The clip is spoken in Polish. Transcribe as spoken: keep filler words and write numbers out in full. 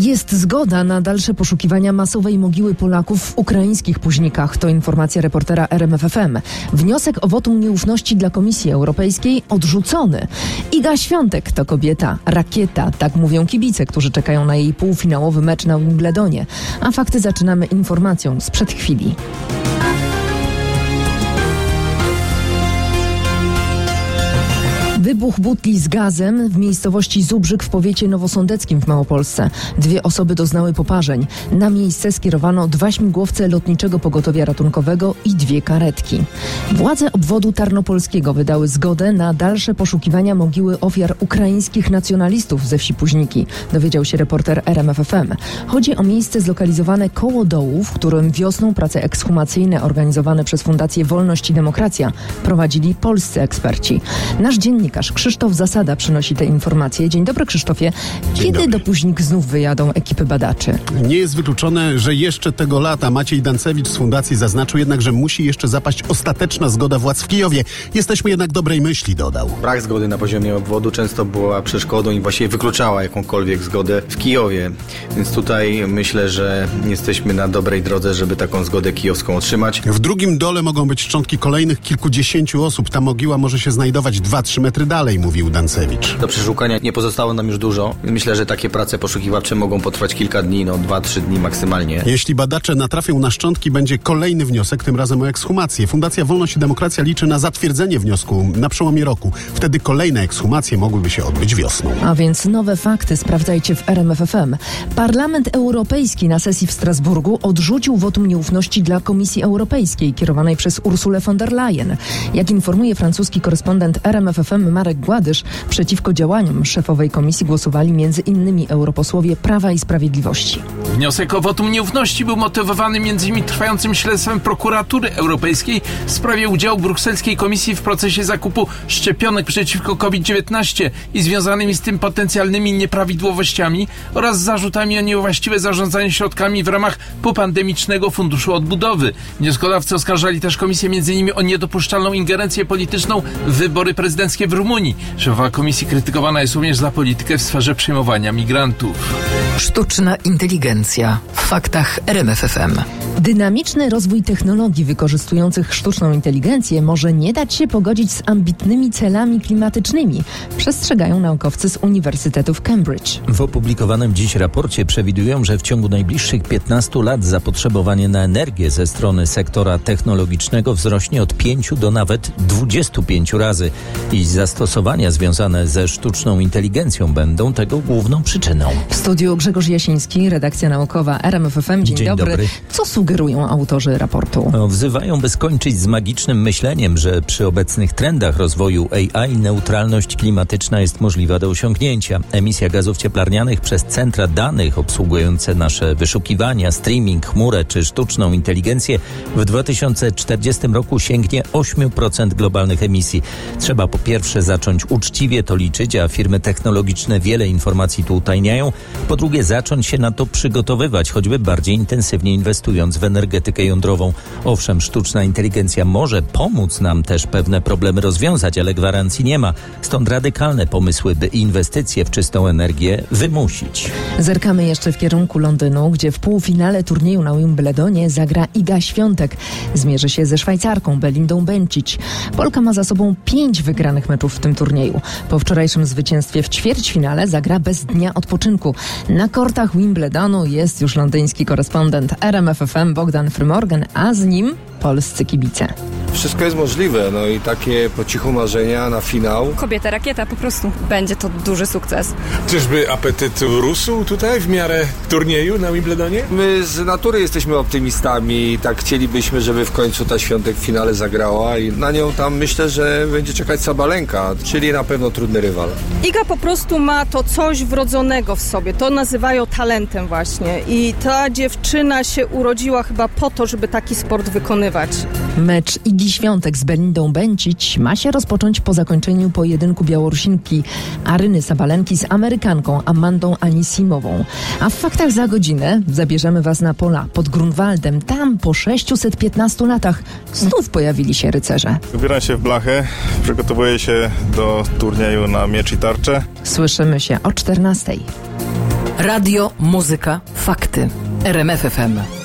Jest zgoda na dalsze poszukiwania masowej mogiły Polaków w ukraińskich Późnikach. To informacja reportera R M F F M. Wniosek o wotum nieufności dla Komisji Europejskiej odrzucony. Iga Świątek to kobieta, rakieta, tak mówią kibice, którzy czekają na jej półfinałowy mecz na Wimbledonie. A fakty zaczynamy informacją sprzed chwili. Wybuch butli z gazem w miejscowości Zubrzyk w powiecie nowosądeckim w Małopolsce. Dwie osoby doznały poparzeń. Na miejsce skierowano dwa śmigłowce lotniczego pogotowia ratunkowego i dwie karetki. Władze obwodu tarnopolskiego wydały zgodę na dalsze poszukiwania mogiły ofiar ukraińskich nacjonalistów ze wsi Późniki, dowiedział się reporter R M F F M. Chodzi o miejsce zlokalizowane koło dołu, w którym wiosną prace ekshumacyjne organizowane przez Fundację Wolność i Demokracja prowadzili polscy eksperci. Nasz dziennik Krzysztof Zasada przynosi te informacje. Dzień dobry, Krzysztofie. Kiedy dobry. do Późnik znów wyjadą ekipy badaczy? Nie jest wykluczone, że jeszcze tego lata. Maciej Dancewicz z Fundacji zaznaczył jednak, że musi jeszcze zapaść ostateczna zgoda władz w Kijowie. Jesteśmy jednak dobrej myśli, dodał. Brak zgody na poziomie obwodu często była przeszkodą i właściwie wykluczała jakąkolwiek zgodę w Kijowie. Więc tutaj myślę, że jesteśmy na dobrej drodze, żeby taką zgodę kijowską otrzymać. W drugim dole mogą być szczątki kolejnych kilkudziesięciu osób. Ta mogiła może się znajdować dwa trzy metry dalej, mówił Dancewicz. Do przeszukania nie pozostało nam już dużo. Myślę, że takie prace poszukiwawcze mogą potrwać kilka dni, no dwa trzy dni maksymalnie. Jeśli badacze natrafią na szczątki, będzie kolejny wniosek, tym razem o ekshumację. Fundacja Wolność i Demokracja liczy na zatwierdzenie wniosku na przełomie roku. Wtedy kolejne ekshumacje mogłyby się odbyć wiosną. A więc nowe fakty sprawdzajcie w R M F F M. Parlament Europejski na sesji w Strasburgu odrzucił wotum nieufności dla Komisji Europejskiej kierowanej przez Ursulę von der Leyen. Jak informuje francuski korespondent R M F F M Marek Gładysz, przeciwko działaniom szefowej komisji głosowali między innymi europosłowie Prawa i Sprawiedliwości. Wniosek o wotum nieufności był motywowany m.in. trwającym śledztwem prokuratury europejskiej w sprawie udziału brukselskiej komisji w procesie zakupu szczepionek przeciwko COVID dziewiętnaście i związanymi z tym potencjalnymi nieprawidłowościami oraz zarzutami o niewłaściwe zarządzanie środkami w ramach popandemicznego Funduszu Odbudowy. Wnioskodawcy oskarżali też komisję m.in. o niedopuszczalną ingerencję polityczną w wybory prezydenckie w Rumunii. Szefowa komisji krytykowana jest również za politykę w sferze przyjmowania migrantów. Sztuczna inteligencja. W faktach R M F F M. Dynamiczny rozwój technologii wykorzystujących sztuczną inteligencję może nie dać się pogodzić z ambitnymi celami klimatycznymi, przestrzegają naukowcy z Uniwersytetu w Cambridge. W opublikowanym dziś raporcie przewidują, że w ciągu najbliższych piętnastu lat zapotrzebowanie na energię ze strony sektora technologicznego wzrośnie od pięciu do nawet dwudziestu pięciu razy i zastosowania związane ze sztuczną inteligencją będą tego główną przyczyną. W studiu Grzegorz Jasiński, redakcja naukowa R M F F M. Dzień, Dzień dobry. dobry. Co sugerują autorzy raportu? No, wzywają, by skończyć z magicznym myśleniem, że przy obecnych trendach rozwoju A I neutralność klimatyczna jest możliwa do osiągnięcia. Emisja gazów cieplarnianych przez centra danych obsługujące nasze wyszukiwania, streaming, chmurę czy sztuczną inteligencję w dwa tysiące czterdziestym roku sięgnie osiem procent globalnych emisji. Trzeba po pierwsze zacząć uczciwie to liczyć, a firmy technologiczne wiele informacji tu utajniają. Po drugie zacząć się na to przygotowywać, choćby bardziej intensywnie inwestując w energetykę jądrową. Owszem, sztuczna inteligencja może pomóc nam też pewne problemy rozwiązać, ale gwarancji nie ma. Stąd radykalne pomysły, by inwestycje w czystą energię wymusić. Zerkamy jeszcze w kierunku Londynu, gdzie w półfinale turnieju na Wimbledonie zagra Iga Świątek. Zmierzy się ze Szwajcarką Belindą Bencic. Polka ma za sobą pięć wygranych meczów w tym turnieju. Po wczorajszym zwycięstwie w ćwierćfinale zagra bez dnia odpoczynku. Na kortach Wimbledonu jest już londyński korespondent R M F F M Bogdan Frymorgan, a z nim polscy kibice. Wszystko jest możliwe, no i takie po cichu marzenia na finał. Kobieta rakieta, po prostu. Będzie to duży sukces. Czyżby apetyt rósł tutaj w miarę turnieju na Wimbledonie? My z natury jesteśmy optymistami i tak chcielibyśmy, żeby w końcu ta Świątek w finale zagrała i na nią tam myślę, że będzie czekać Sabalenka, czyli na pewno trudny rywal. Iga po prostu ma to coś wrodzonego w sobie, to nazywają talentem właśnie i ta dziewczyna się urodziła chyba po to, żeby taki sport wykonywać. Mecz Igi Świątek z Belindą Bencic ma się rozpocząć po zakończeniu pojedynku Białorusinki Aryny Sabalenki z Amerykanką Amandą Anisimową. A w faktach za godzinę zabierzemy Was na pola pod Grunwaldem. Tam po sześciuset piętnastu latach znów pojawili się rycerze. Ubieram się w blachę, przygotowuję się do turnieju na miecz i tarczę. Słyszymy się o czternastej. Radio, muzyka, fakty. R M F F M.